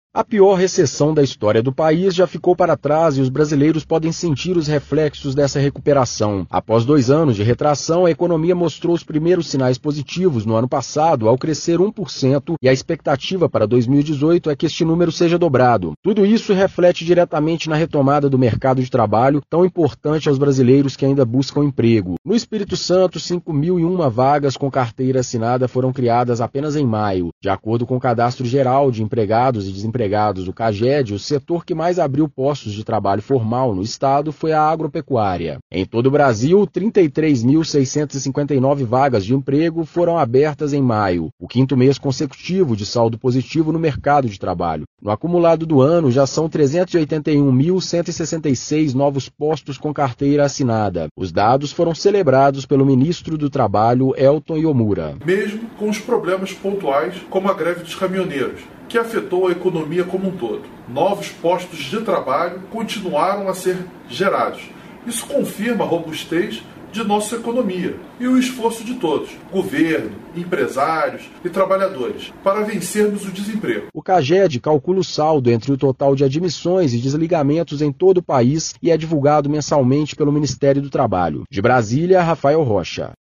A pior recessão da história do país já ficou para trás e os brasileiros podem sentir os reflexos dessa recuperação. Após 2 anos de retração, a economia mostrou os primeiros sinais positivos no ano passado, ao crescer 1%, e a expectativa para 2018 é que este número seja dobrado. Tudo isso reflete diretamente na retomada do mercado de trabalho, tão importante aos brasileiros que ainda buscam emprego. No Espírito Santo, 5.001 vagas com carteira assinada foram criadas apenas em maio. De acordo com o Cadastro Geral de Empregados e Desempregados do CAGED, o setor que mais abriu postos de trabalho formal no estado foi a agropecuária. Em todo o Brasil, 33.659 vagas de emprego foram abertas em maio, o 5º mês consecutivo de saldo positivo no mercado de trabalho. No acumulado do ano, já são 381.166 novos postos com carteira assinada. Os dados foram celebrados pelo ministro do Trabalho, Elton Iomura. Mesmo com os problemas pontuais, como a greve dos caminhoneiros, que afetou a economia como um todo. Novos postos de trabalho continuaram a ser gerados. Isso confirma a robustez de nossa economia e o esforço de todos, governo, empresários e trabalhadores, para vencermos o desemprego. O CAGED calcula o saldo entre o total de admissões e desligamentos em todo o país e é divulgado mensalmente pelo Ministério do Trabalho. De Brasília, Rafael Rocha.